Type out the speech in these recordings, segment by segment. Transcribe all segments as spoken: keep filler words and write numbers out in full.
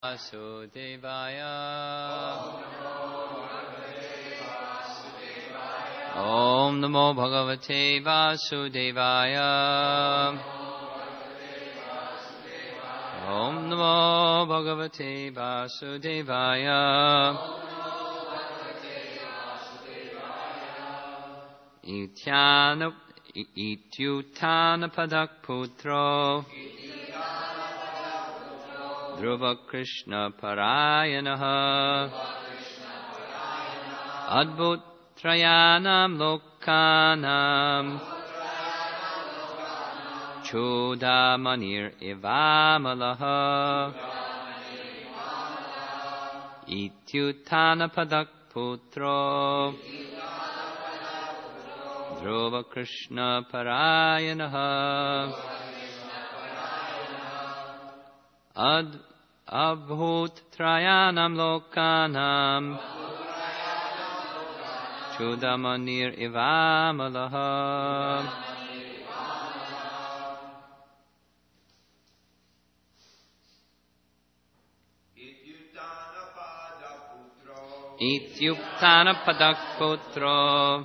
Vasudevaya. Om Namo Bhagavate Vasudevaya. Om Namo Bhagavate Vasudevaya. Ityana Ityutana Padak Putro Dhruva Krishna Parayanaha Adbhut Trayanam Lokanam Chodamanir Ivamalaha Ityutana Padak Putro Dhruva Krishna Parayanaha Ad Abhut Trayanam Lokanam Chudamanir Ivamalaha Ityuktana Padak Putro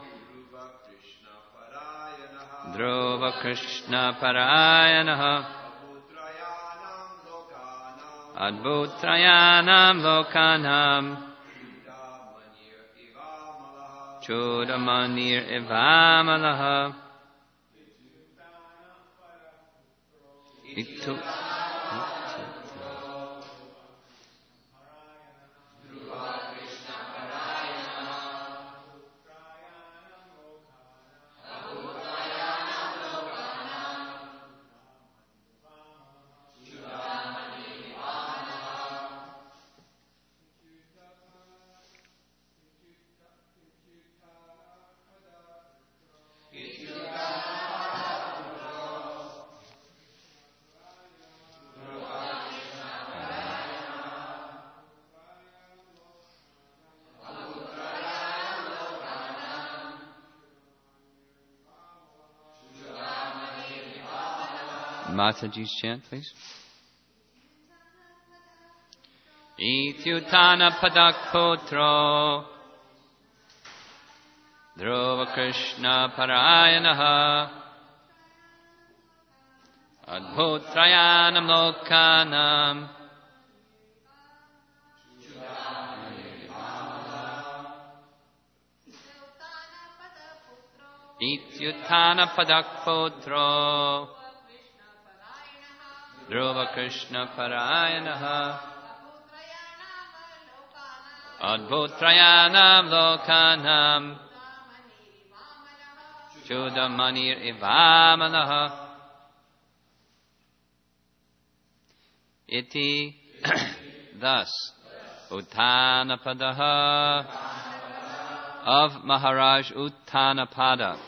Dhruva Krishna Parayanaha Adbhutrayanam Lokanam Chodamanir Ivamalaha Itu Mataji's chant, please. Ityutana Padak Putro Dhruva Krishna Parayanaha Adbhutrayanam Lokanam Ityutana Padak Putro Dhruva Krishna Parayanaha Adbhutrayanam Lokanam Chudamanir Ivamalaha Iti thus Uttanapadaha of Maharaj Uttanapada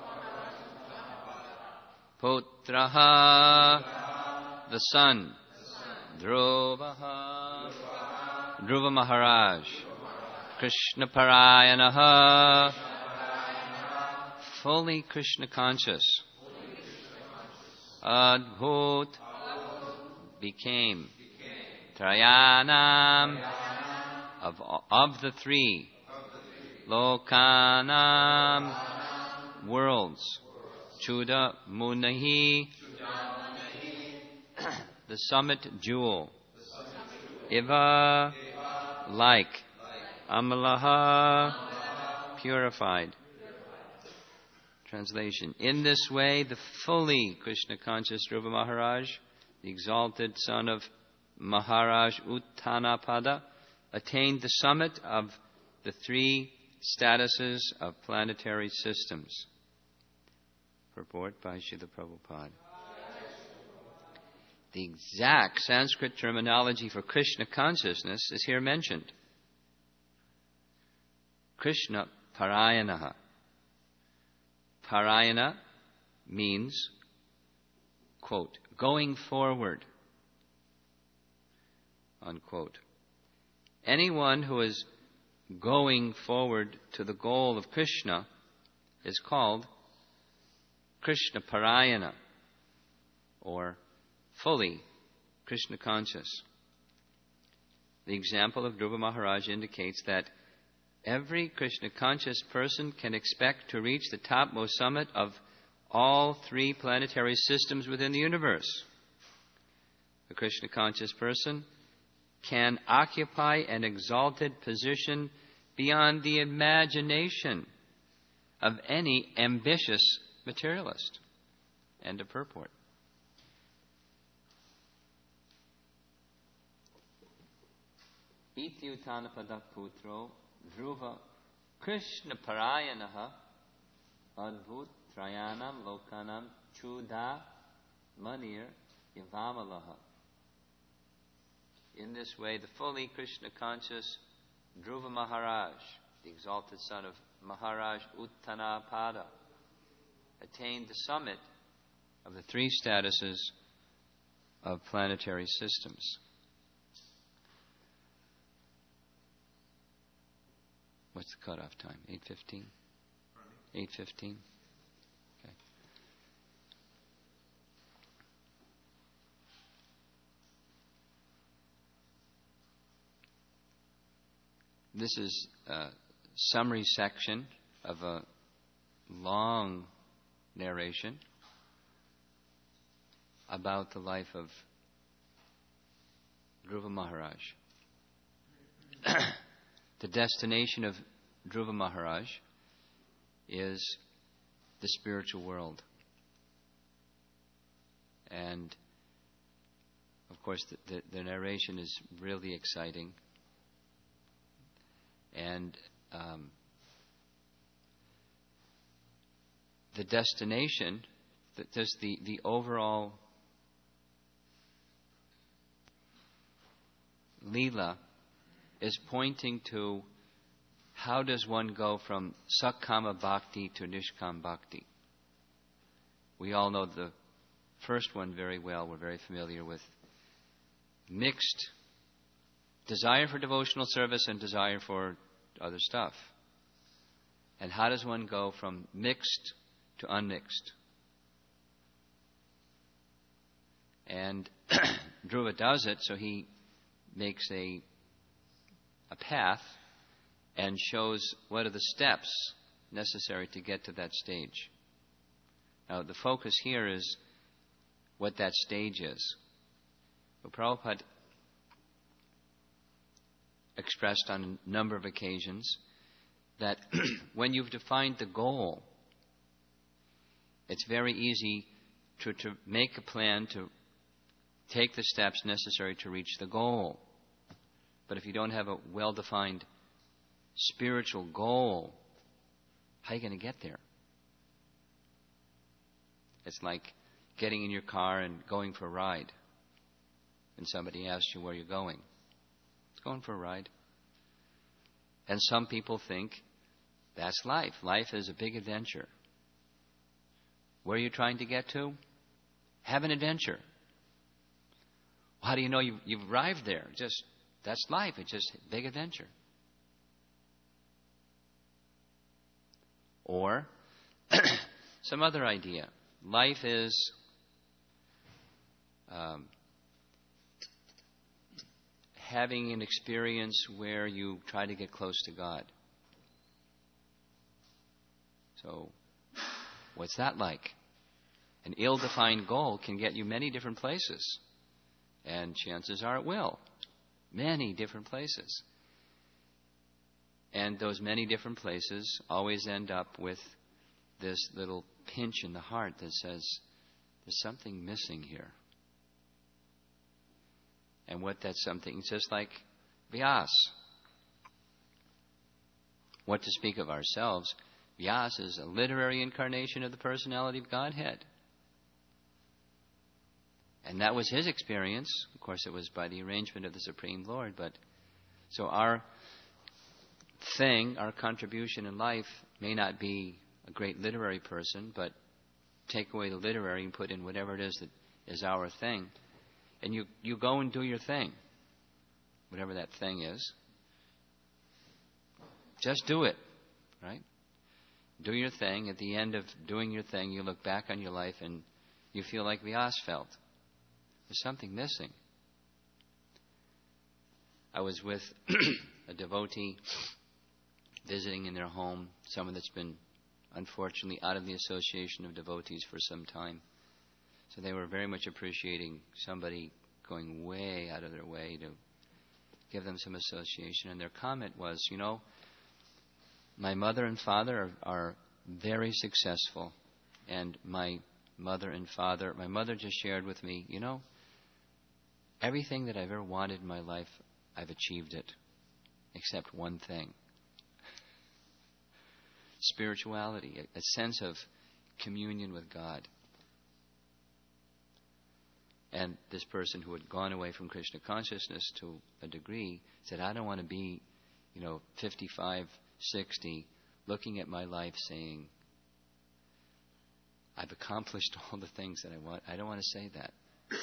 Putraha the son, Dhruvaha, Dhruva Maharaj, Krishna Parayanaha, fully Krishna conscious, Adbhut, became, Trayanam, of, of the three, Lokanam, worlds, Chuda Munahi, the summit jewel, Iva, like, Amalaha, purified. Translation. In this way, the fully Krishna conscious Dhruva Maharaj, the exalted son of Maharaj Uttanapada, attained the summit of the three statuses of planetary systems. Purport by Srila Prabhupada. The exact Sanskrit terminology for Krishna consciousness is here mentioned. Krishna Parayanaha. Parayana means, quote, going forward, unquote. Anyone who is going forward to the goal of Krishna is called Krishna Parayana, or fully Krishna conscious. the example of Dhruva Maharaj indicates that every Krishna-conscious person can expect to reach the topmost summit of all three planetary systems within the universe. A Krishna-conscious person can occupy an exalted position beyond the imagination of any ambitious materialist. End of purport. Iti Uttanapada Putro Dhruva Krishna Parayanaha Advut Trayanam Lokanam Chuda Manir Ivamalaha. In this way, the fully Krishna-conscious Dhruva Maharaj, the exalted son of Maharaj Uttanapada, attained the summit of the three statuses of planetary systems. What's the cutoff time? eight fifteen? eight fifteen? Okay. This is a summary section of a long narration about the life of Dhruva Maharaj. The destination of Dhruva Maharaj is the spiritual world. And, of course, the, the, the narration is really exciting. And um, the destination, just the, the overall Leela is pointing to how does one go from Sakkama Bhakti to Nishkam Bhakti. We all know the first one very well. We're very familiar with mixed desire for devotional service and desire for other stuff. And how does one go from mixed to unmixed? And Dhruva does it, so he makes a a path and shows what are the steps necessary to get to that stage. Now, the focus here is what that stage is. But Prabhupada expressed on a number of occasions that when you've defined the goal, it's very easy to, to make a plan to take the steps necessary to reach the goal. But if you don't have a well-defined spiritual goal, how are you going to get there? It's like getting in your car and going for a ride. And somebody asks you where you're going. It's going for a ride. And some people think that's life. Life is a big adventure. Where are you trying to get to? Have an adventure. How do you know you've, you've arrived there? Just That's life. It's just a big adventure. Or some other idea. Life is um, having an experience where you try to get close to God. So, what's that like? An ill-defined goal can get you many different places. And chances are it will. Many different places. And those many different places always end up with this little pinch in the heart that says, there's something missing here. And what that something, it's just like Vyas. What to speak of ourselves, Vyas is a literary incarnation of the personality of Godhead. And that was his experience. Of course, it was by the arrangement of the Supreme Lord. But so our thing, our contribution in life may not be a great literary person, but take away the literary and put in whatever it is that is our thing. And you, you go and do your thing, whatever that thing is. Just do it, right? Do your thing. At the end of doing your thing, you look back on your life and you feel like Vyas felt. There's something missing. I was with a devotee visiting in their home, someone that's been unfortunately out of the association of devotees for some time. So they were very much appreciating somebody going way out of their way to give them some association. And their comment was, you know, my mother and father are, are very successful. And my mother and father, my mother just shared with me, you know, everything that I've ever wanted in my life, I've achieved it, except one thing. Spirituality, a, a sense of communion with God. And this person who had gone away from Krishna consciousness to a degree said, I don't want to be, you know, fifty-five, sixty, looking at my life saying, I've accomplished all the things that I want. I don't want to say that.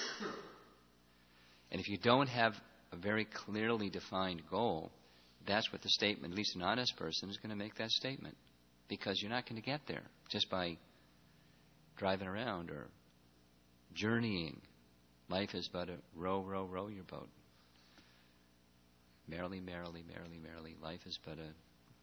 And if you don't have a very clearly defined goal, that's what the statement, at least an honest person, is going to make that statement. Because you're not going to get there just by driving around or journeying. Life is but a row, row, row your boat. Merrily, merrily, merrily, merrily. Life is but a...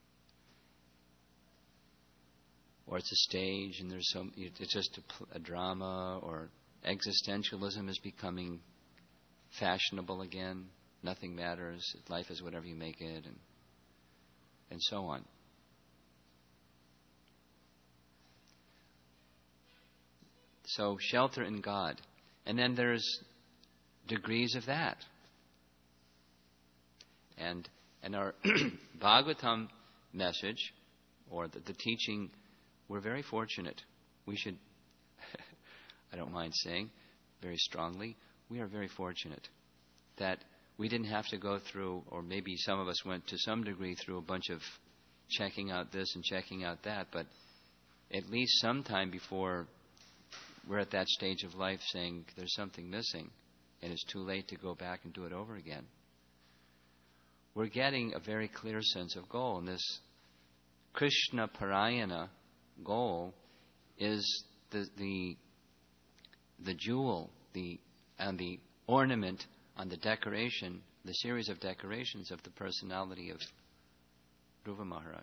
Or it's a stage and there's some... It's just a, a drama, or existentialism is becoming fashionable again. Nothing matters. Life is whatever you make it, and and so on. So shelter in God. And then there's degrees of that. And and our Bhagavatam message, or the, the teaching, we're very fortunate. We should, I don't mind saying very strongly, we are very fortunate that we didn't have to go through, or maybe some of us went to some degree through a bunch of checking out this and checking out that, but at least sometime before we're at that stage of life saying there's something missing and it's too late to go back and do it over again. We're getting a very clear sense of goal. And this Krishna Parayana goal is the the, the jewel, the and the ornament on the decoration, the series of decorations of the personality of Dhruva Maharaj.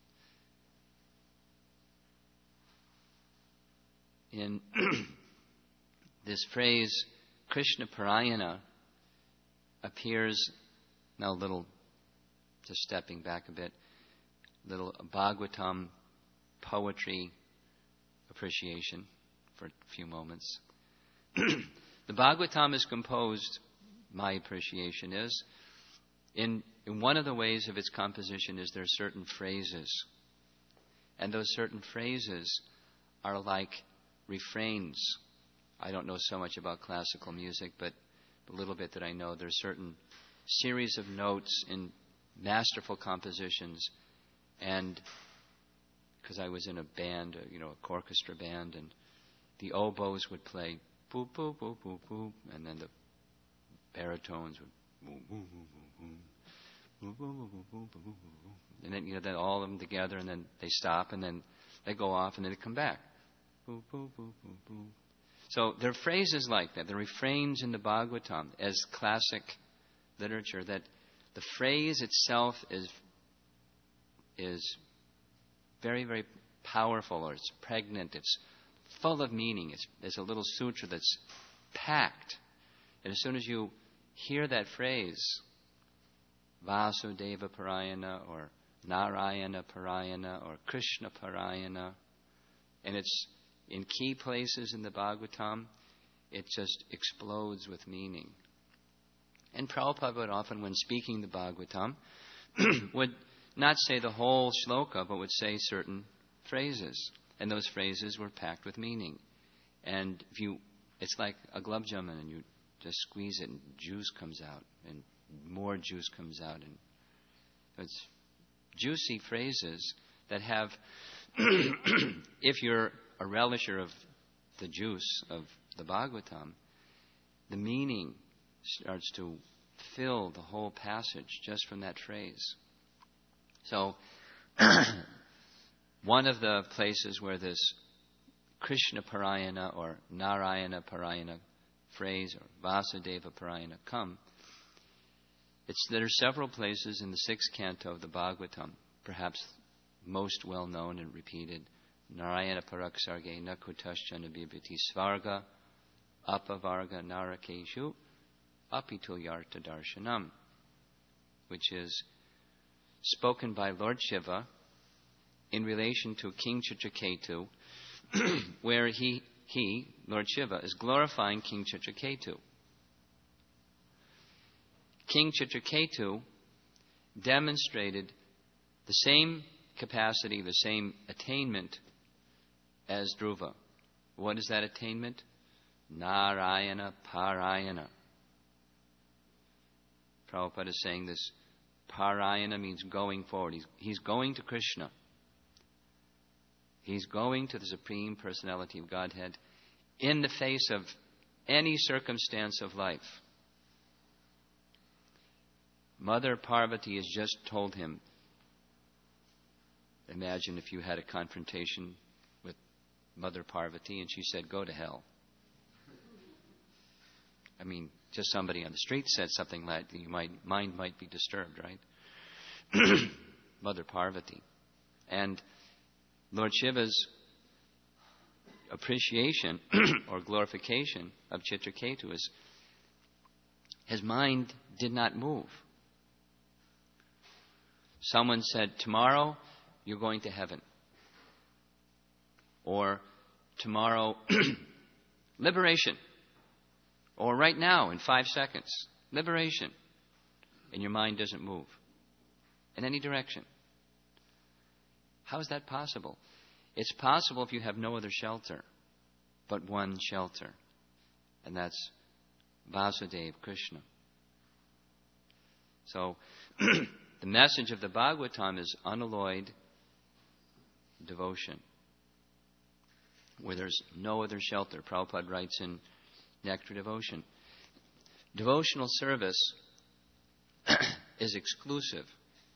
In this phrase, Krishna Parayana, appears, now a little, just stepping back a bit, little Bhagavatam poetry appreciation for a few moments. The Bhagavatam is composed, my appreciation is, in, in one of the ways of its composition is there are certain phrases. And those certain phrases are like refrains. I don't know so much about classical music, but a little bit that I know, there's certain series of notes in masterful compositions. And because I was in a band, you know, a orchestra band, and the oboes would play boop, boop, boop, boop, boop, and then the baritones would boop, boop, boop, boop, boop, boop, boop, boop, boop, and then, you know, then all of them together, and then they stop, and then they go off, and then they come back. Boop, boop, boop, boop, boop. So there are phrases like that. There are refrains in the Bhagavatam as classic literature that the phrase itself is is very, very powerful, or it's pregnant. It's full of meaning. It's, it's a little sutra that's packed. And as soon as you hear that phrase, Vasudeva Parayana, or Narayana Parayana, or Krishna Parayana, and it's in key places in the Bhagavatam, it just explodes with meaning. And Prabhupada would often, when speaking the Bhagavatam, would not say the whole shloka, but would say certain phrases. And those phrases were packed with meaning. And if you, it's like a gulab jamun, and you just squeeze it, and juice comes out, and more juice comes out. And it's juicy phrases that have, if you're a relisher of the juice of the Bhagavatam, the meaning starts to fill the whole passage just from that phrase. So, one of the places where this Krishna Parayana or Narayana Parayana phrase or Vasudeva Parayana come It's, there are several places in the sixth canto of the Bhagavatam, perhaps most well known and repeated. Narayana paraksarge na kutaschana bibhiti svarga apavarga narakeshu apito yarta darshanam, which is spoken by Lord Shiva in relation to King Chitraketu, where he, he, Lord Shiva, is glorifying King Chitraketu. King Chitraketu demonstrated the same capacity, the same attainment as Dhruva. What is that attainment? Narayana Parayana. Prabhupada is saying this. Parayana means going forward. He's, he's going to Krishna. He's going to the Supreme Personality of Godhead in the face of any circumstance of life. Mother Parvati has just told him, imagine if you had a confrontation with Mother Parvati and she said, go to hell. I mean, just somebody on the street said something like that, your mind might be disturbed, right? Mother Parvati. And Lord Shiva's appreciation or glorification of Chitraketu is his mind did not move. Someone said, tomorrow you're going to heaven. Or tomorrow, liberation. Or right now, in five seconds, liberation. And your mind doesn't move in any direction. How is that possible? It's possible if you have no other shelter but one shelter. And that's Vasudeva, Krishna. So, the message of the Bhagavatam is unalloyed devotion, where there's no other shelter. Prabhupada writes in Nectar Devotion, devotional service is exclusive,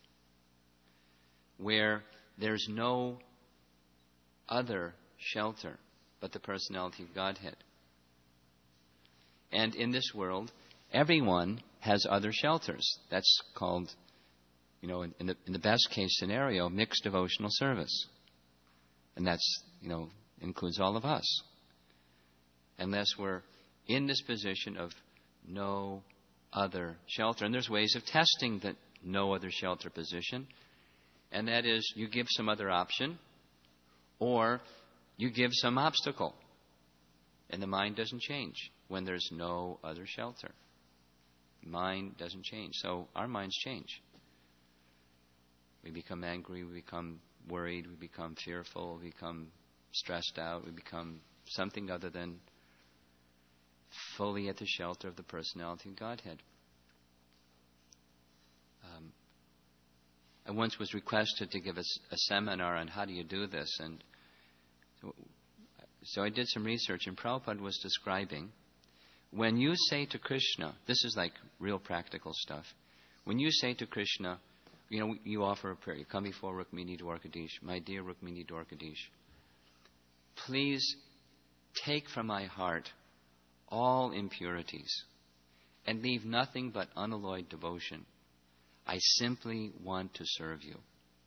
where there's no other shelter but the personality of Godhead. And in this world, everyone has other shelters. That's called, you know, in, in, the, in the best case scenario, mixed devotional service. And that's, you know, includes all of us. Unless we're in this position of no other shelter. And there's ways of testing that no other shelter position. And that is, you give some other option, or you give some obstacle. And the mind doesn't change when there's no other shelter. Mind doesn't change. So our minds change. We become angry, we become worried, we become fearful, we become stressed out, we become something other than fully at the shelter of the personality of Godhead. Um, I once was requested to give a, a seminar on how do you do this, and so, so I did some research, and Prabhupada was describing, when you say to Krishna, this is like real practical stuff, when you say to Krishna, you know, you offer a prayer, you come before Rukmini Dwarkadish, my dear Rukmini Dwarkadish, please take from my heart all impurities and leave nothing but unalloyed devotion. I simply want to serve you.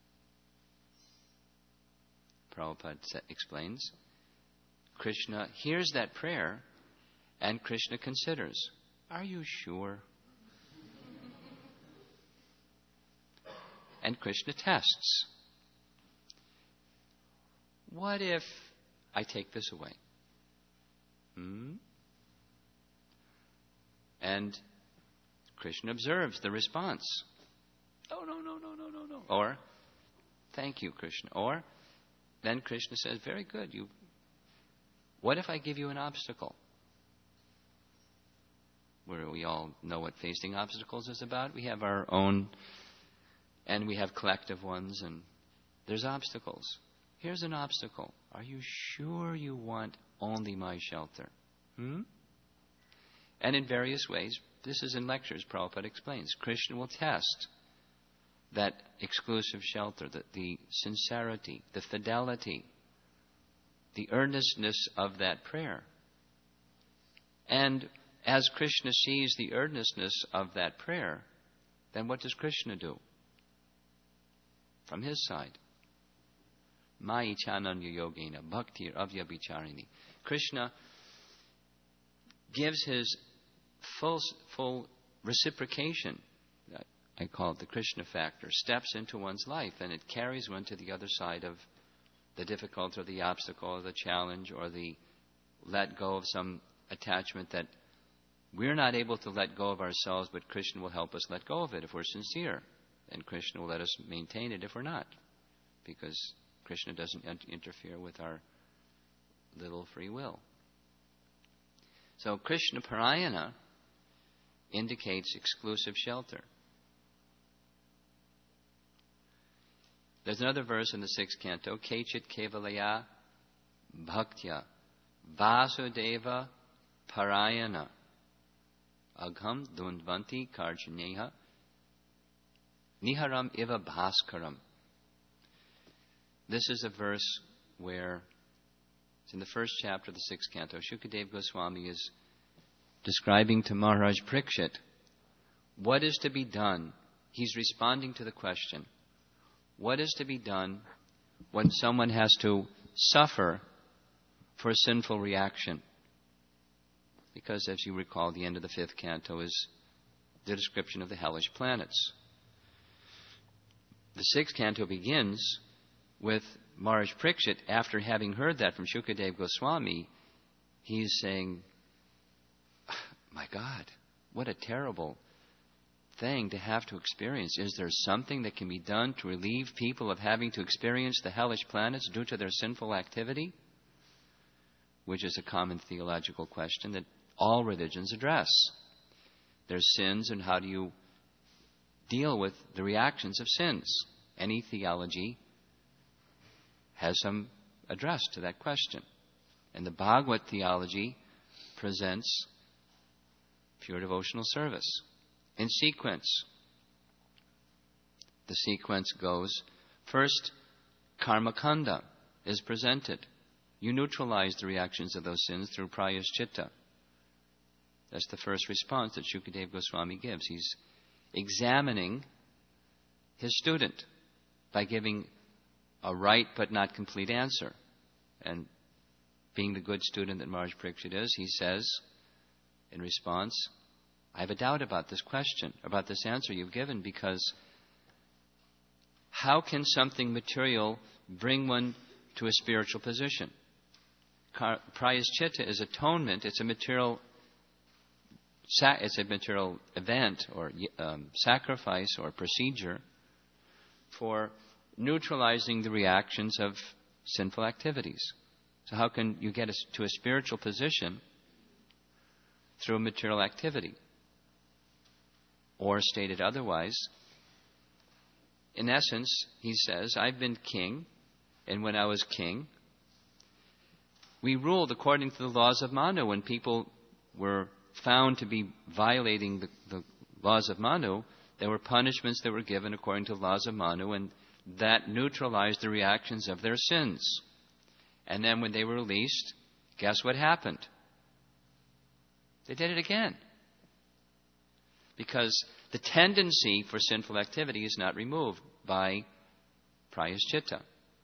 Prabhupada explains, Krishna hears that prayer and Krishna considers, are you sure? And Krishna tests. What if I take this away? Hmm? And Krishna observes the response. Oh, no, no, no, no, no, no. Or, thank you, Krishna. Or, then Krishna says, very good. You. What if I give you an obstacle? Where we all know what facing obstacles is about. We have our own, and we have collective ones, and there's obstacles. Here's an obstacle. Are you sure you want only my shelter? Hmm? And in various ways, this is in lectures, Prabhupada explains, Krishna will test that exclusive shelter, the, the sincerity, the fidelity, the earnestness of that prayer. And as Krishna sees the earnestness of that prayer, then what does Krishna do? From his side. Mai chananya yogena bhaktir avyabhicharini. Krishna gives his full, full reciprocation. I call it the Krishna factor. Steps into one's life, and it carries one to the other side of the difficulty or the obstacle or the challenge or the let go of some attachment that we're not able to let go of ourselves, but Krishna will help us let go of it if we're sincere. And Krishna will let us maintain it if we're not, because Krishna doesn't interfere with our little free will. So Krishna Parayana indicates exclusive shelter. There's another verse in the sixth canto, Kechit Kevalaya Bhaktya Vasudeva Parayana Agham Dundvanti Karjaneha Niharam Iva Bhaskaram. This is a verse where, it's in the first chapter of the sixth canto, Shukadeva Goswami is describing to Maharaj Parikshit what is to be done. He's responding to the question, what is to be done when someone has to suffer for a sinful reaction? Because, as you recall, the end of the fifth canto is the description of the hellish planets. The sixth canto begins with Maharaj Parikshit, after having heard that from Shukadeva Goswami, he's saying, my God, what a terrible thing to have to experience. Is there something that can be done to relieve people of having to experience the hellish planets due to their sinful activity? Which is a common theological question that all religions address. There's sins, and how do you deal with the reactions of sins? Any theology has some address to that question. And the Bhagavad theology presents pure devotional service. In sequence, the sequence goes, first, karma kanda is presented. You neutralize the reactions of those sins through prayaschitta. That's the first response that Shukadeva Goswami gives. He's examining his student by giving a right but not complete answer. And being the good student that Maharaj Parikshit is, he says in response, I have a doubt about this question, about this answer you've given, because how can something material bring one to a spiritual position? Prayaschitta is atonement. It's a material, it's a material event or um, sacrifice or procedure for neutralizing the reactions of sinful activities. So how can you get to a spiritual position through a material activity? Or stated otherwise, in essence, he says, I've been king, and when I was king, we ruled according to the laws of Manu. When people were found to be violating the, the laws of Manu, there were punishments that were given according to the laws of Manu, and that neutralized the reactions of their sins. And then when they were released, guess what happened? They did it again. Because the tendency for sinful activity is not removed by prayaschitta.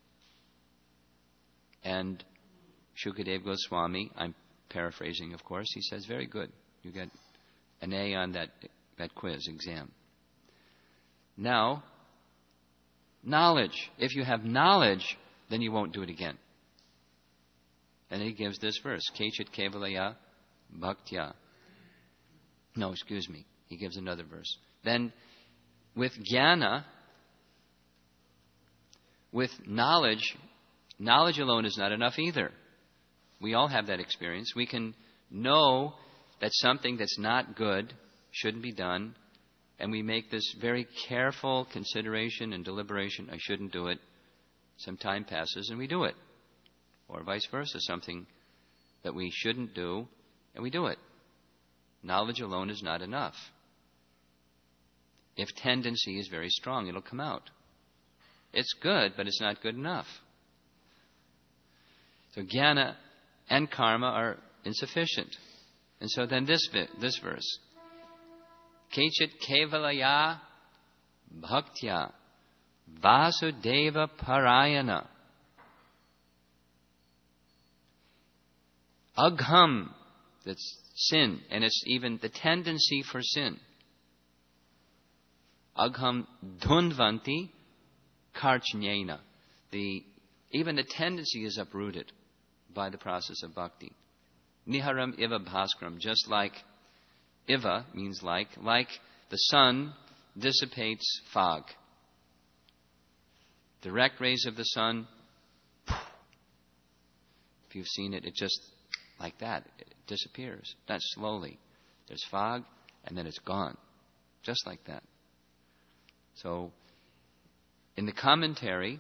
And Shukadeva Goswami, I'm paraphrasing, of course, he says, very good. You get an A on that, that quiz exam. Now, knowledge. If you have knowledge, then you won't do it again. And he gives this verse, Kechit Kevalaya Bhaktya. No, excuse me. He gives another verse. Then, with jnana, with knowledge, knowledge alone is not enough either. We all have that experience. We can know that something that's not good shouldn't be done, and we make this very careful consideration and deliberation, I shouldn't do it. Some time passes and we do it. Or vice versa, something that we shouldn't do and we do it. Knowledge alone is not enough. If tendency is very strong, it'll come out. It's good, but it's not good enough. So jnana and karma are insufficient. And so then this bit, this verse, Kechit kevalaya bhaktya vasudeva parayana. Agham, that's sin, and it's even the tendency for sin. Agham dhunvanti karchnyena. The even the tendency is uprooted by the process of bhakti. Niharam iva bhaskaram, just like iva means like, like the sun dissipates fog. Direct rays of the sun, if you've seen it, it just like that, it disappears. Not slowly. There's fog, and then it's gone. Just like that. So, in the commentary,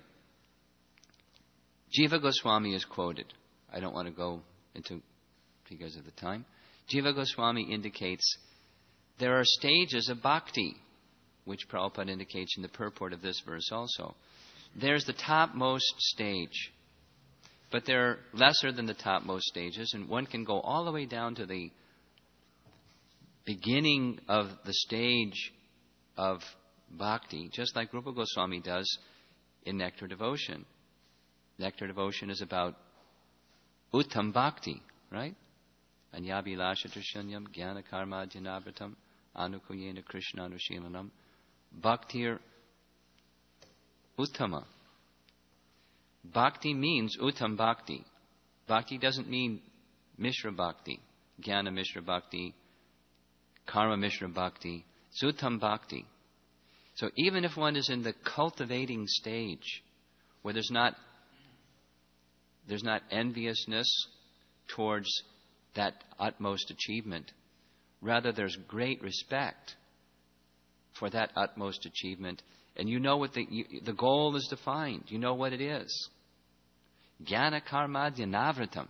Jiva Goswami is quoted. I don't want to go into, because of the time. Jiva Goswami indicates there are stages of bhakti, which Prabhupada indicates in the purport of this verse also. There's the topmost stage, but they're lesser than the topmost stages, and one can go all the way down to the beginning of the stage of bhakti, just like Rupa Goswami does in Nectar Devotion. Nectar Devotion is about uttam bhakti, right? Anyabhilasha tushanyam jnana karma jnanabratam anukuyena krishna anushilanam bhaktir uttama. Bhakti means uttam bhakti. Bhakti doesn't mean Mishra bhakti, Jnana Mishra bhakti, Karma Mishra bhakti. It's uttam bhakti. So even if one is in the cultivating stage, where there's not there's not enviousness towards that utmost achievement, rather there's great respect for that utmost achievement, and you know what the you, the goal is defined. You know what it is. Jnana karma dhyanavratam.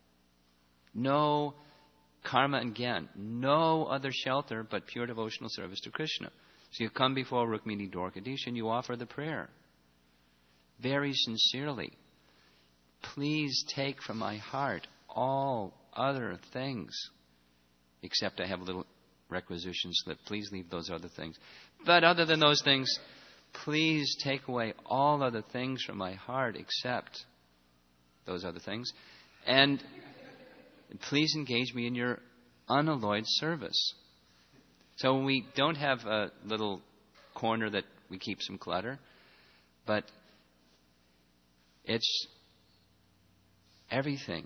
No karma and gyan. No other shelter but pure devotional service to Krishna. So you come before Rukmini Dwarkadish and you offer the prayer. Very sincerely. Please take from my heart all other things. Except I have a little requisition slip. Please leave those other things. But other than those things, please take away all other things from my heart except those other things. And please engage me in your unalloyed service. So we don't have a little corner that we keep some clutter, but it's everything.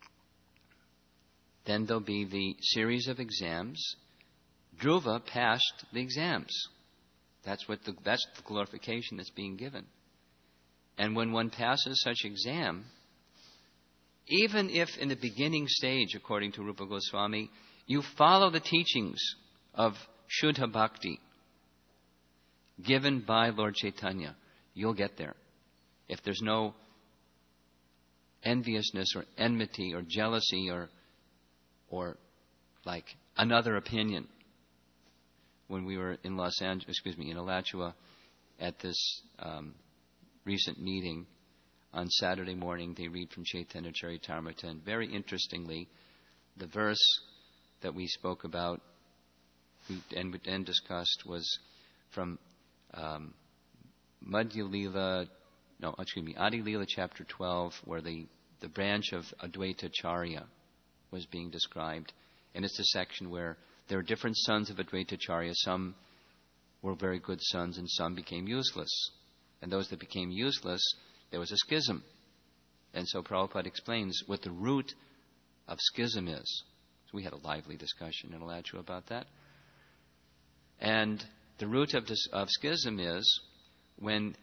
Then there'll be the series of exams. Dhruva passed the exams. That's what the, that's the glorification that's being given. And when one passes such exam, even if in the beginning stage, according to Rupa Goswami, you follow the teachings of Shuddha Bhakti given by Lord Chaitanya, you'll get there. If there's no enviousness or enmity or jealousy or or like another opinion. When we were in Los Angeles, excuse me, in Alachua at this um, recent meeting on Saturday morning, they read from Chaitanya Charitamrita, and very interestingly, the verse that we spoke about and, and discussed was from um, Madhya Lila, no, excuse me, Adi Lila chapter twelve, where the, the branch of Advaita Charya was being described. And it's a section where there are different sons of Advaita Charya. Some were very good sons and some became useless. And those that became useless, there was a schism. And so Prabhupada explains what the root of schism is. So we had a lively discussion in Alachua about that. And the root of, this, of schism is when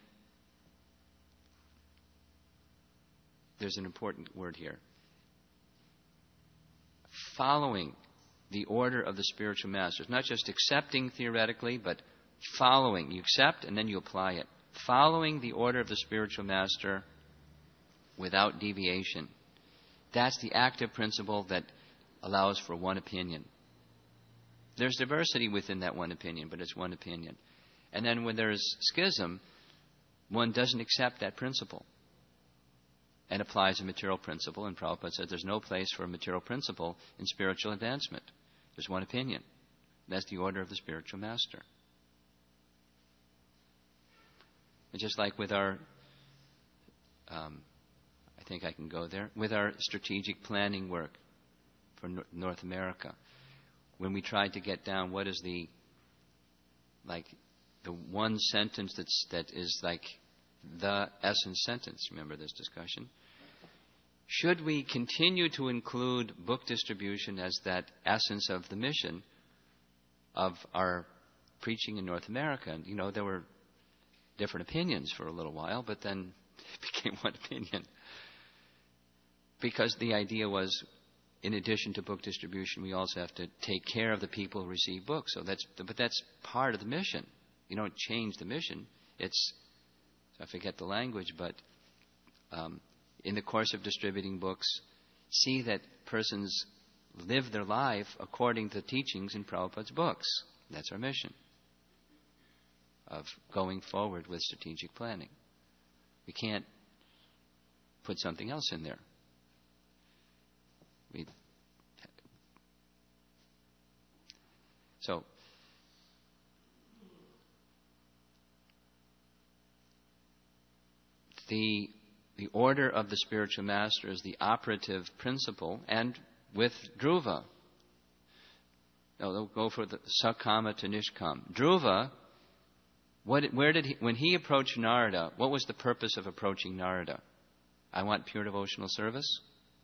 there's an important word here. Following the order of the spiritual masters. Not just accepting theoretically, but following. You accept and then you apply it. Following the order of the spiritual master without deviation. That's the active principle that allows for one opinion. There's diversity within that one opinion, but it's one opinion. And then when there's schism, one doesn't accept that principle and applies a material principle. And Prabhupada says there's no place for a material principle in spiritual advancement. There's one opinion. That's the order of the spiritual master. just like with our, um, I think I can go there, with our strategic planning work for N- North America, when we tried to get down what is the, like, the one sentence that's, that is like the essence sentence. Remember this discussion? Should we continue to include book distribution as that essence of the mission of our preaching in North America? And, you know, there were different opinions for a little while, but then it became one opinion. Because the idea was, in addition to book distribution, we also have to take care of the people who receive books. So that's, but that's part of the mission. You don't change the mission. It's, I forget the language, but um, in the course of distributing books, see that persons live their life according to the teachings in Prabhupada's books. That's our mission of going forward with strategic planning. We can't put something else in there. We, so, the the order of the spiritual master is the operative principle, and with Dhruva, no, they'll go for the Sakama to Nishkam. Dhruva, what, where did he, when he approached Narada, what was the purpose of approaching Narada? I want pure devotional service.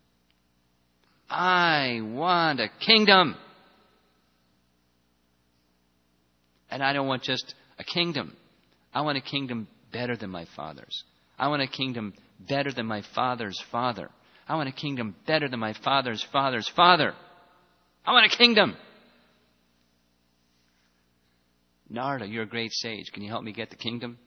I want a kingdom. And I don't want just a kingdom. I want a kingdom better than my father's. I want a kingdom better than my father's father. I want a kingdom better than my father's father's father. I want a kingdom. Narada, you're a great sage. Can you help me get the kingdom?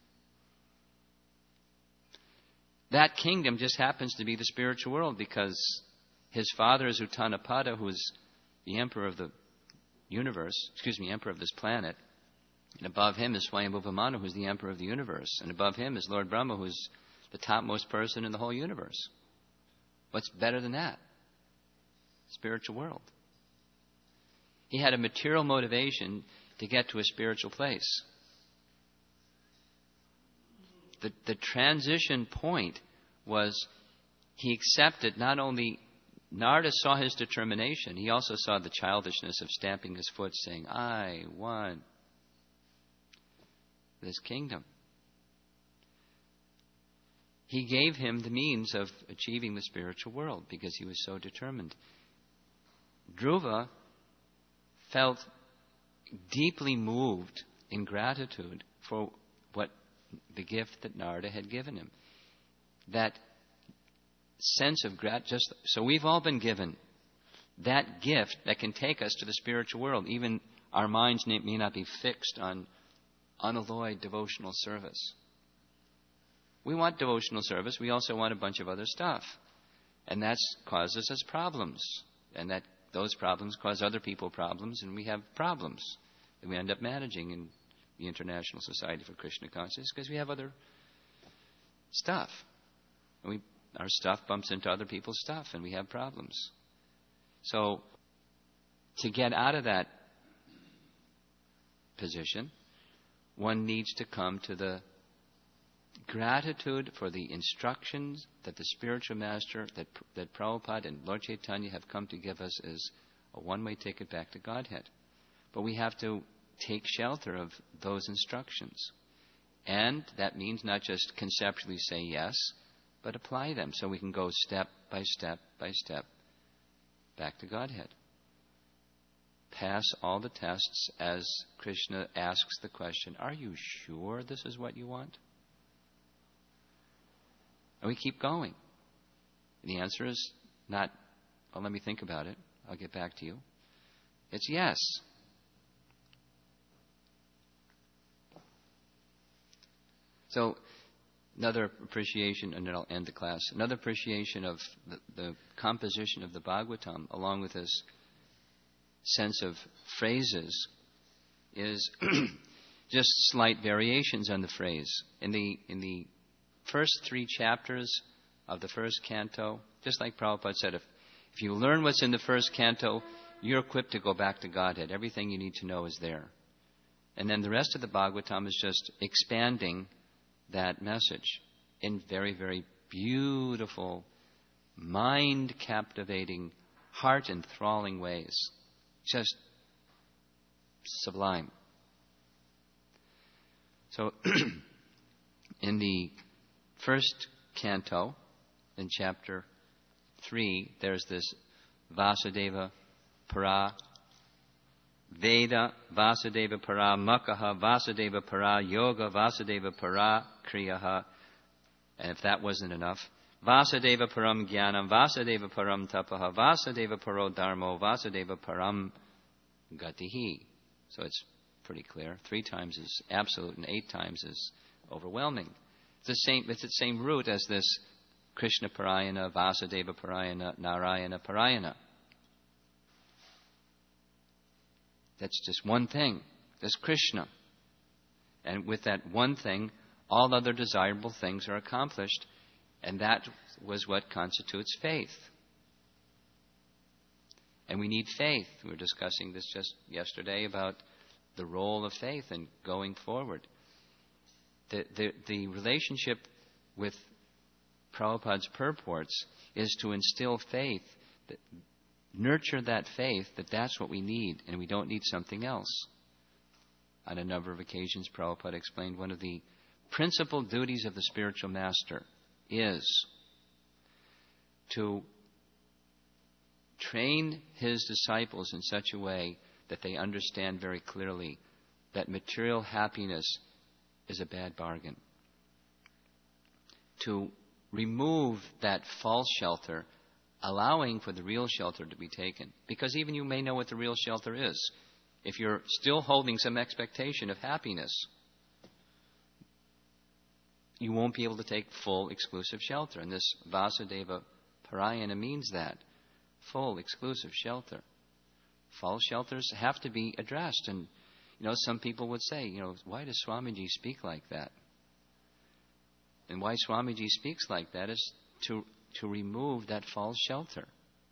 That kingdom just happens to be the spiritual world, because his father is Uttanapada, who is the emperor of the universe, excuse me, emperor of this planet. And above him is Swayambhuva Manu, who is the emperor of the universe. And above him is Lord Brahma, who is the topmost person in the whole universe. What's better than that? Spiritual world. He had a material motivation to get to a spiritual place. The, the transition point was he accepted not only, Narada saw his determination, he also saw the childishness of stamping his foot saying, I want this kingdom. He gave him the means of achieving the spiritual world because he was so determined. Dhruva felt deeply moved in gratitude for what the gift that Narada had given him. That sense of gratitude. Just so we've all been given that gift that can take us to the spiritual world. Even our minds may not be fixed on unalloyed devotional service. We want devotional service. We also want a bunch of other stuff. And that causes us problems. And that those problems cause other people problems, and we have problems that we end up managing in the International Society for Krishna Consciousness because we have other stuff. And we, our stuff bumps into other people's stuff, and we have problems. So, to get out of that position, one needs to come to the gratitude for the instructions that the spiritual master, that that Prabhupada and Lord Chaitanya have come to give us as a one-way ticket back to Godhead. But we have to take shelter of those instructions. And that means not just conceptually say yes, but apply them so we can go step by step by step back to Godhead. Pass all the tests as Krishna asks the question, are you sure this is what you want? And we keep going. And the answer is not, oh, let me think about it. I'll get back to you. It's yes. So, another appreciation, and then I'll end the class. Another appreciation of the, the composition of the Bhagavatam, along with this sense of phrases, is just slight variations on the phrase. In the in the first three chapters of the first canto, just like Prabhupada said, if, if you learn what's in the first canto, you're equipped to go back to Godhead. Everything you need to know is there. And then the rest of the Bhagavatam is just expanding that message in very, very beautiful, mind-captivating, heart-enthralling ways. Just sublime. So, in the first canto, in chapter three, there's this Vasudeva Para, Veda Vasudeva Para, Makaha Vasudeva Para, Yoga Vasudeva Para, Kriyaha. And if that wasn't enough, Vasudeva Param Jnanam, Vasudeva Param Tapaha, Vasudeva Paro Dharmo, Vasudeva Param Gatihi. So it's pretty clear. Three times is absolute and eight times is overwhelming. It's the same, it's the same root as this Krishna Parayana, Vasudeva Parayana, Narayana Parayana. That's just one thing. That's Krishna. And with that one thing, all other desirable things are accomplished. And that was what constitutes faith. And we need faith. We were discussing this just yesterday about the role of faith in going forward. The, the, the relationship with Prabhupada's purports is to instill faith, that, nurture that faith that that's what we need and we don't need something else. On a number of occasions, Prabhupada explained one of the principal duties of the spiritual master is to train his disciples in such a way that they understand very clearly that material happiness is a bad bargain. To remove that false shelter, allowing for the real shelter to be taken. Because even you may know what the real shelter is. If you're still holding some expectation of happiness, you won't be able to take full exclusive shelter. And this Vasudeva Parayana means that. Full exclusive shelter. False shelters have to be addressed. And, you know, some people would say, you know, why does Swamiji speak like that? And why Swamiji speaks like that is to, to remove that false shelter.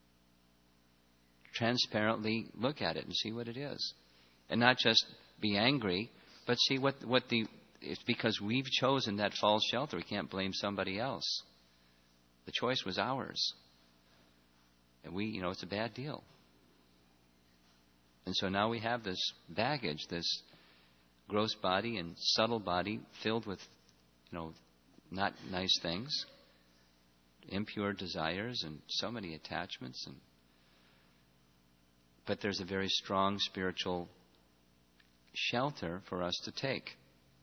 Transparently look at it and see what it is. And not just be angry, but see what, what the... It's because we've chosen that false shelter. We can't blame somebody else. The choice was ours. And we, you know, it's a bad deal. And so now we have this baggage, this gross body and subtle body filled with, you know, not nice things, impure desires and so many attachments. And but there's a very strong spiritual shelter for us to take.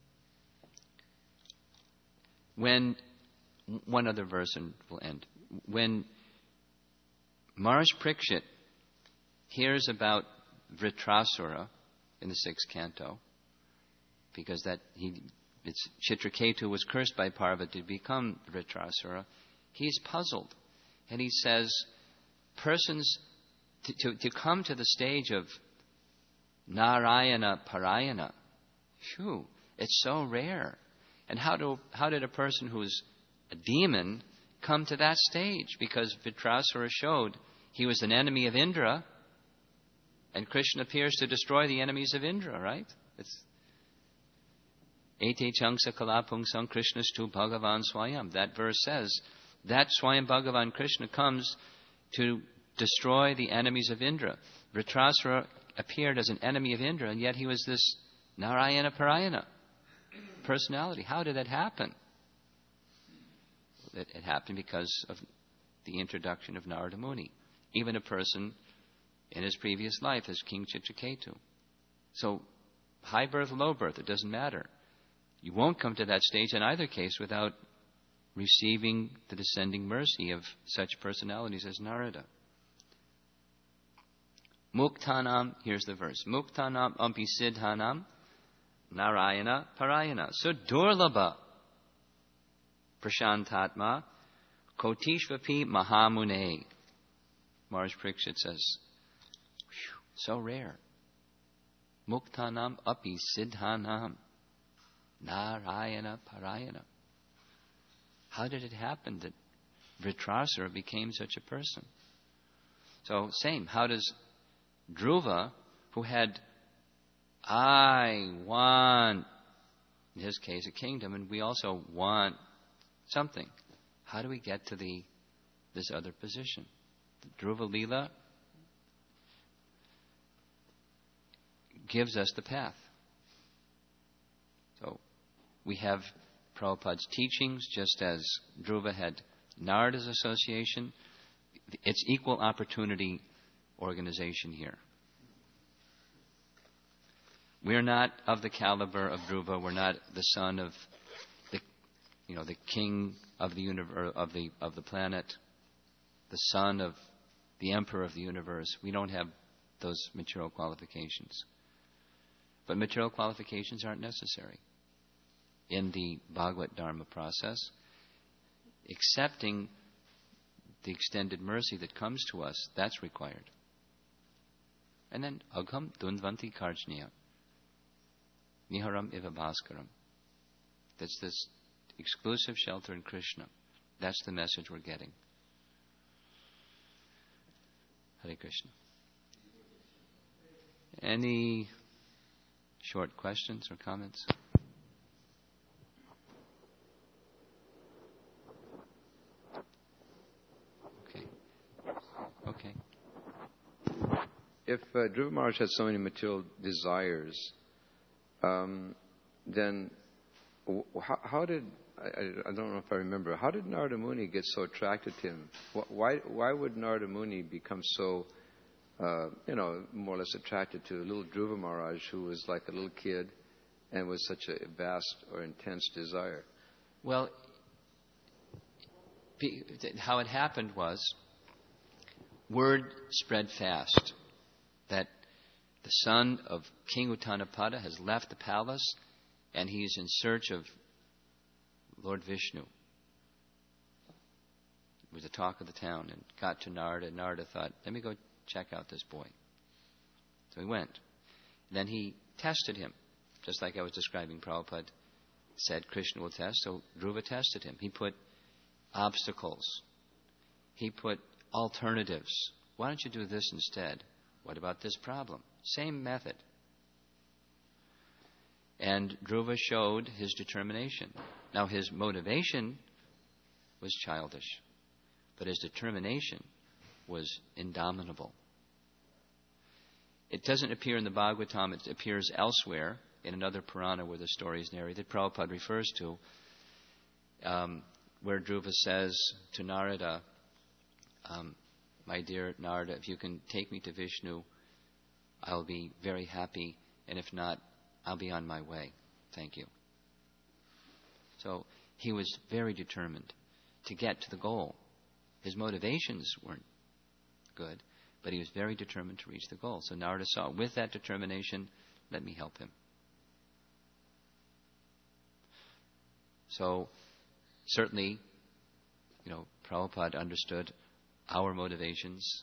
When, one other verse and we'll end. When Maharaj Parikshit hears about Vritrasura in the sixth canto, because that he, it's Chitraketu was cursed by Parvati to become Vritrasura, he's puzzled. And he says, persons, to, to, to come to the stage of Narayana Parayana, phew, it's so rare. And how do how did a person who's a demon come to that stage? Because Vritrasura showed he was an enemy of Indra, and Krishna appears to destroy the enemies of Indra, right? It's Ete Changsa Kalapungsam Krishnastu Bhagavan Swayam. That verse says that Swayam Bhagavan Krishna comes to destroy the enemies of Indra. Vritrasura appeared as an enemy of Indra, and yet he was this Narayana Parayana personality. How did that happen? It, it happened because of the introduction of Narada Muni. Even a person in his previous life as King Chitraketu. So, high birth, low birth, it doesn't matter. You won't come to that stage in either case without receiving the descending mercy of such personalities as Narada. Muktanam, here's the verse. Muktanam ampi siddhanam Narayana Parayana. So durlabha prashantatma kotishvapi mahamune. Maharaj Parikshit says, so rare. Muktanam api siddhanam Narayana Parayana. How did it happen that Vritrasura became such a person? So, same. How does Dhruva, who had, I want in his case, a kingdom, and we also want something. How do we get to the this other position? The Dhruva Leela gives us the path. So we have Prabhupada's teachings, just as Dhruva had Narada's association. It's equal opportunity organization here. We're not of the caliber of Dhruva. We're not the son of the, you know, the king of the universe, of the of the planet, the son of the emperor of the universe. We don't have those material qualifications. But material qualifications aren't necessary in the Bhagavad Dharma process. Accepting the extended mercy that comes to us, that's required. And then, Agham Dundvanti Karjniya, Niharam Iva Bhaskaram. That's this exclusive shelter in Krishna. That's the message we're getting. Hare Krishna. Any short questions or comments? Okay. Okay. If uh, Dhruva Maharaj had so many material desires, um, then w- how, how did, I, I don't know if I remember, how did Narada Muni get so attracted to him? Why, why would Narada Muni become so, uh, you know, more or less attracted to little Dhruva Maharaj, who was like a little kid and was such a vast or intense desire? Well, how it happened was, word spread fast that the son of King Uttanapada has left the palace and he's in search of Lord Vishnu. It was the talk of the town, and got to Narada. Narada thought, let me go check out this boy. So he went. Then he tested him, just like I was describing. Prabhupada said Krishna will test, so Dhruva tested him. He put obstacles. He put alternatives. Why don't you do this instead? What about this problem? Same method. And Dhruva showed his determination. Now, his motivation was childish, but his determination was indomitable. It doesn't appear in the Bhagavatam. It appears elsewhere in another Purana where the story is narrated, Prabhupada refers to, um, where Dhruva says to Narada, um, my dear Narada, if you can take me to Vishnu, I'll be very happy, and if not, I'll be on my way. Thank you. So he was very determined to get to the goal. His motivations weren't good, but he was very determined to reach the goal. So Narada saw, with that determination, let me help him. So certainly, you know, Prabhupada understood our motivations,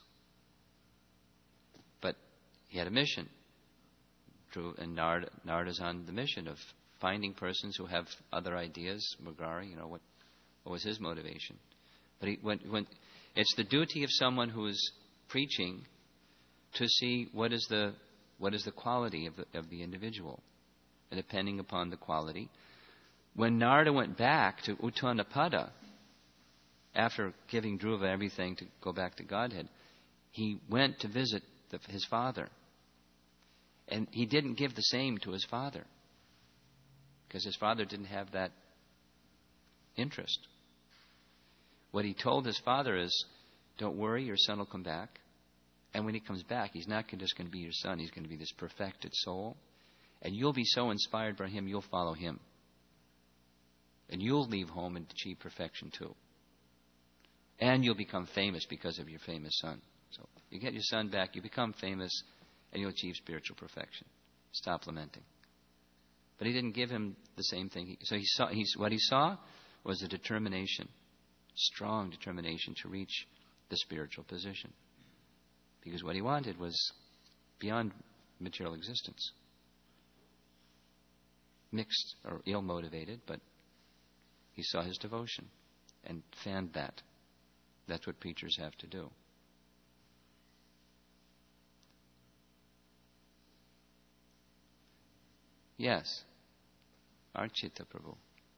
but he had a mission. And Narada, Narada's on the mission of finding persons who have other ideas. Murgari, you know, what, what was his motivation? But he, when, when it's the duty of someone who is preaching to see what is the what is the quality of the, of the individual, and depending upon the quality. When Narada went back to Uttanapada, after giving Dhruva everything to go back to Godhead, he went to visit the, his father. And he didn't give the same to his father, because his father didn't have that interest. What he told his father is, don't worry, your son will come back. And when he comes back, he's not just going to be your son. He's going to be this perfected soul. And you'll be so inspired by him, you'll follow him. And you'll leave home and achieve perfection too. And you'll become famous because of your famous son. So you get your son back, you become famous, and you'll achieve spiritual perfection. Stop lamenting. But he didn't give him the same thing. So he saw. He, what he saw was a determination, strong determination to reach the spiritual position. Because what he wanted was beyond material existence. Mixed or ill-motivated, but he saw his devotion and fanned that. That's what preachers have to do. Yes. Archita Prabhu.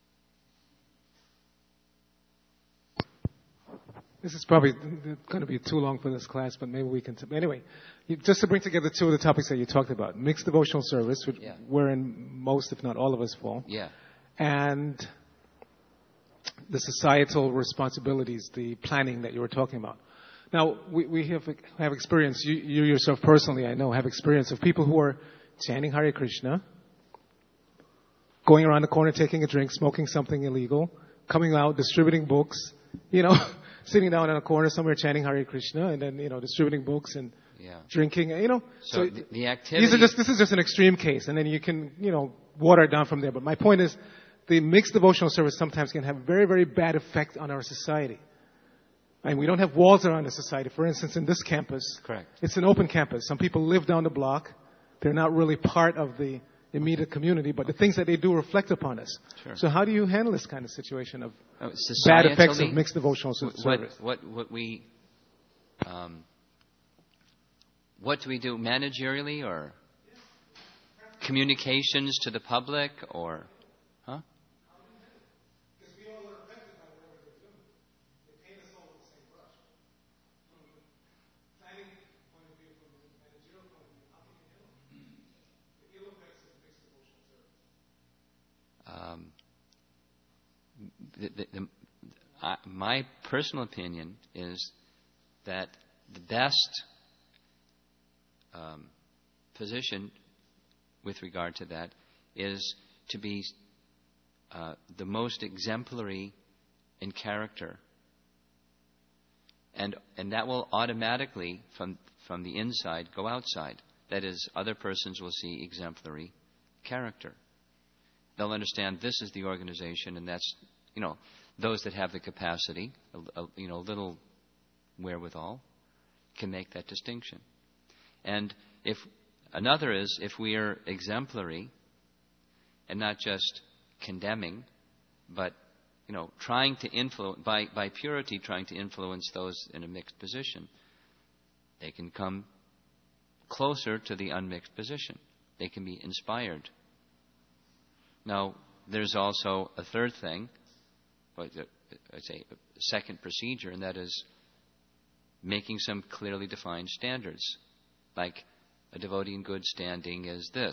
This is probably going to be too long for this class, but maybe we can... T- anyway, you, just to bring together two of the topics that you talked about. Mixed devotional service, which Yeah. wherein most, if not all of us fall. Yeah. And the societal responsibilities, the planning that you were talking about. Now, we, we have, have experience, you, you yourself personally, I know, have experience of people who are chanting Hare Krishna, going around the corner, taking a drink, smoking something illegal, coming out, distributing books, you know, sitting down in a corner somewhere chanting Hare Krishna, and then, you know, distributing books and Yeah. drinking, you know. So, the, the activity. These are just, this is just an extreme case, and then you can, you know, water it down from there. But my point is, the mixed devotional service sometimes can have a very, very bad effect on our society. And we don't have walls around the society. For instance, in this campus, Correct. it's an open campus. Some people live down the block. They're not really part of the immediate community, but the things that they do reflect upon us. Sure. So how do you handle this kind of situation of Oh, bad effects of societally, mixed devotional s- what, service? what, what we, um, what do we do managerially or communications to the public or, huh? Um, the, the, the, I, my personal opinion is that the best um, position with regard to that is to be uh, the most exemplary in character, and and that will automatically from from the inside go outside. That is, other persons will see exemplary character. They'll understand this is the organization, and that's, you know, those that have the capacity, a, a, you know, little wherewithal, can make that distinction. And if another is, if we are exemplary and not just condemning, but, you know, trying to influence, by, by purity, trying to influence those in a mixed position, they can come closer to the unmixed position. They can be inspired. Now, there's also a third thing, I'd say a second procedure, and that is making some clearly defined standards. Like, a devotee in good standing is this.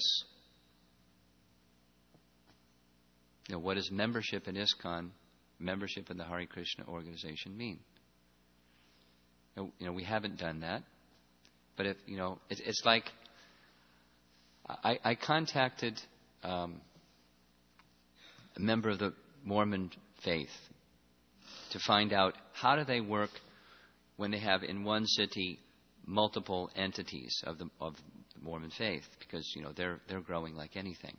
You know, what does membership in ISKCON, membership in the Hare Krishna organization mean? You know, you know we haven't done that. But if, you know, it, it's like, I, I contacted um, a member of the Mormon faith to find out how do they work when they have in one city multiple entities of the of the Mormon faith, because you know they're they're growing like anything,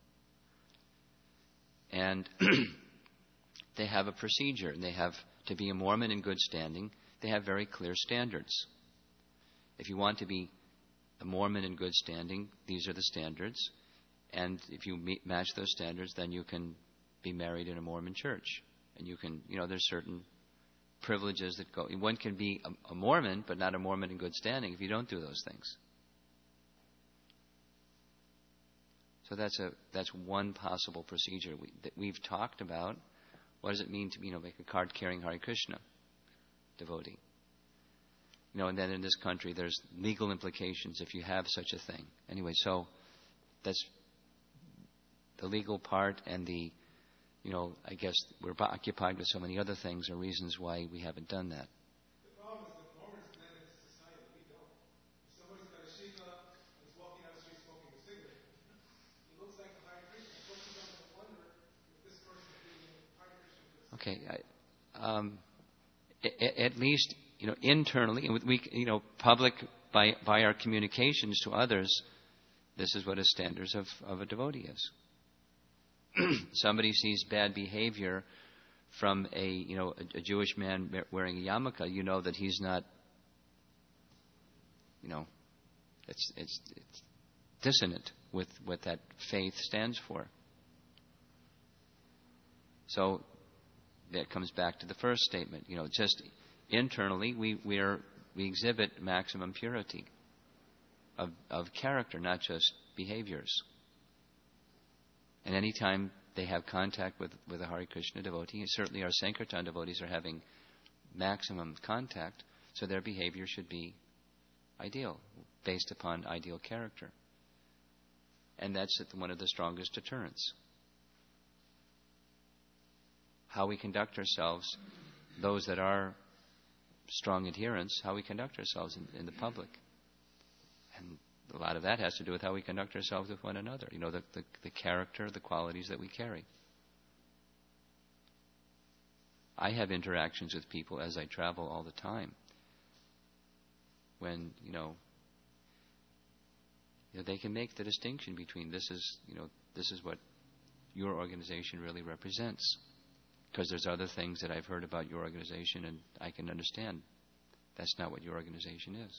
and they have a procedure, and they have to be a Mormon in good standing. They have very clear standards. If you want to be a Mormon in good standing, these are the standards. And if you meet, match those standards, then you can be married in a Mormon church. And you can, you know, there's certain privileges that go. One can be a, a Mormon, but not a Mormon in good standing if you don't do those things. So that's a that's one possible procedure we, that we've talked about. What does it mean to, you know, make a card-carrying Hare Krishna devotee? You know, and then in this country, there's legal implications if you have such a thing. Anyway, so that's the legal part, and the, you know, I guess we're occupied with so many other things are reasons why we haven't done that. The problem is that Mormons blend into society. We don't. If somebody's got a shika and is walking down the street smoking a cigarette, he looks like a Hare Krishna. Folks are going to wonder if this person is being Hare Krishna. Okay. I, um, a- at least, you know, internally, and we, you know, public by by our communications to others, this is what a standards of, of a devotee is. Somebody sees bad behavior from a, you know, a, a Jewish man wearing a yarmulke, you know that he's not, you know, it's it's, it's dissonant with what that faith stands for. So that comes back to the first statement. You know, just internally, we we are we exhibit maximum purity of of character, not just behaviors. And anytime they have contact with, with a Hare Krishna devotee. Certainly our Sankirtan devotees are having maximum contact, so their behavior should be ideal, based upon ideal character. And that's one of the strongest deterrents. How we conduct ourselves, those that are strong adherents, how we conduct ourselves in, in the public. And a lot of that has to do with how we conduct ourselves with one another. You know, the, the, the character, the qualities that we carry. I have interactions with people as I travel all the time. When, you know, you know, they can make the distinction between this is, you know, this is what your organization really represents. Because there's other things that I've heard about your organization and I can understand that's not what your organization is.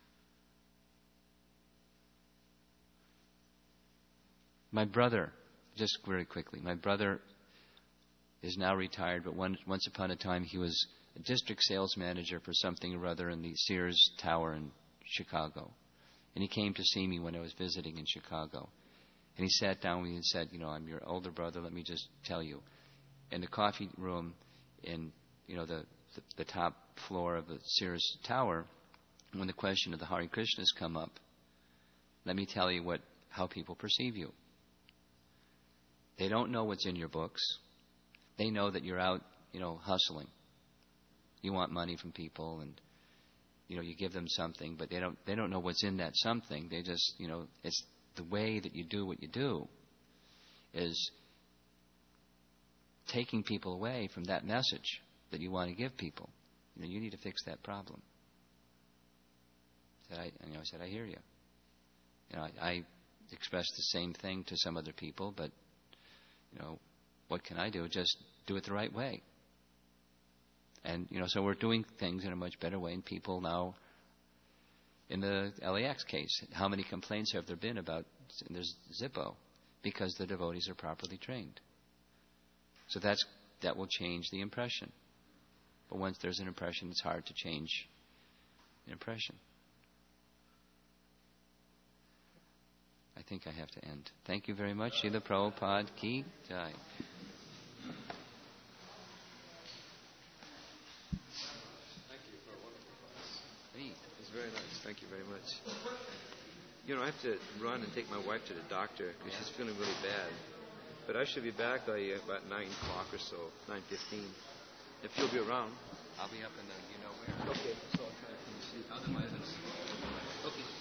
My brother, just very quickly, my brother is now retired, but one, once upon a time he was a district sales manager for something or other in the Sears Tower in Chicago. And he came to see me when I was visiting in Chicago. And he sat down with me and said, you know, I'm your older brother, let me just tell you. In the coffee room in, you know, the, the, the top floor of the Sears Tower, when the question of the Hare Krishnas come up, let me tell you what how people perceive you. They don't know what's in your books. They know that you're out, you know, hustling. You want money from people and, you know, you give them something, but they don't they don't know what's in that something. They just, you know, it's the way that you do what you do is taking people away from that message that you want to give people. You know, you need to fix that problem. I said, I, you know, I said, I hear you. You know, I, I expressed the same thing to some other people, but, you know, what can I do? Just do it the right way. And, you know, so we're doing things in a much better way, and people now, in the L A X case, how many complaints have there been about, there's Zippo, because the devotees are properly trained. So that's that will change the impression. But once there's an impression, it's hard to change an impression. I think I have to end. Thank you very much. Srila Prabhupada Ki Jai. Thank you for a wonderful class. Neat. It was very nice. Thank you very much. You know, I have to run and take my wife to the doctor because she's feeling really bad. But I should be back uh, about nine o'clock or so, nine fifteen. If you'll be around. I'll be up in the, you know where. Okay, so I'll try to finish it. Otherwise, it's... Okay.